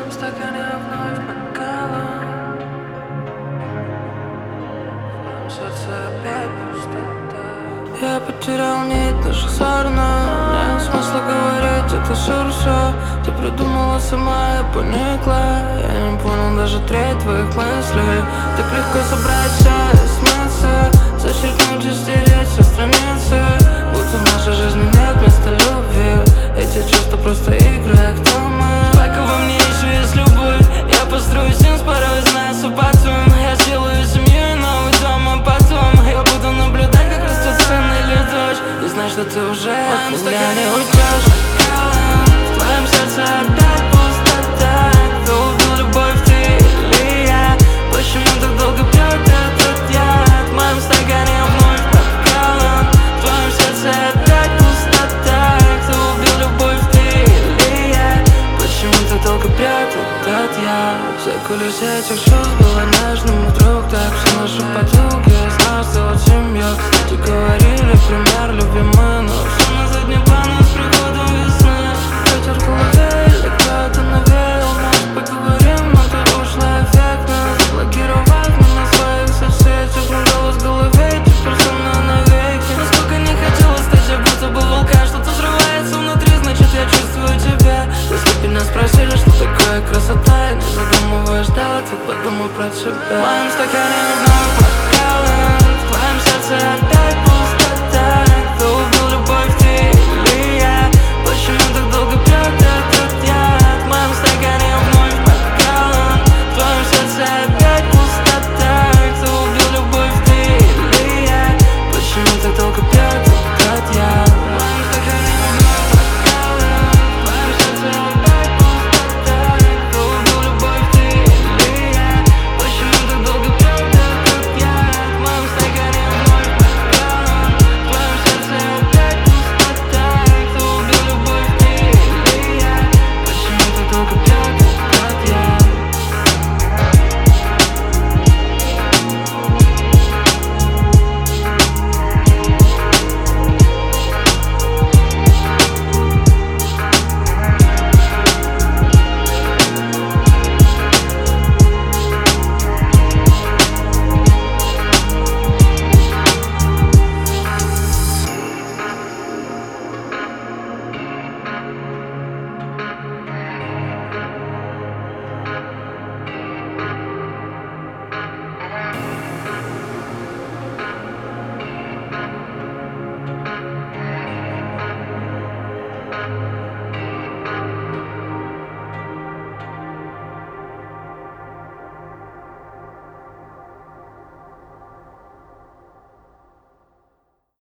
моем стакане вновь бокала, в сердце опять пустота. Я потерял нить наших зерна, нет смысла говорить, это шурша. Ты придумала сама, я поникла. Я не понял даже треть твоих мыслей. Так легко собрать все и смыться, зачеркнуть и стереть все страницы, будто в нашей жизни нет места любви. Эти чувства просто игры, а кто мы? Пока во мне еще есть любовь, я построю симс, порой знаю потом. Я сделаю семью и новый дом, а потом я буду наблюдать, как растет сын или дочь, и знать, что ты уже от меня не уйдешь. В твоем сердце опять пустота. Кто убил любовь, ты или я? Почему так долго пьет этот яд? В моем стакане вновь бокалом. В твоем сердце опять пустота. Кто убил любовь, ты или я? Почему так долго пьет этот яд? Все колесо этих чувств было нежным, вдруг так все наши подруги из нас сделать семью. Ты говорили пример любимый, но все на задний план с приходом весны. Ветер в голове или кто-то навеял. Может поговорим, но ты ушла эффектно, заблокировав меня в своих соцсетях. Мой голос в голове теперь со мной навеки. Насколько не хотела стать, я будто бы вулкан. Что-то взрывается внутри, значит я чувствую тебя. Если бы меня спросили, что такое красота, я не задумываясь, да, ответ подумай про себя. В моем стакане вновь бокалы, в твоем сердце опять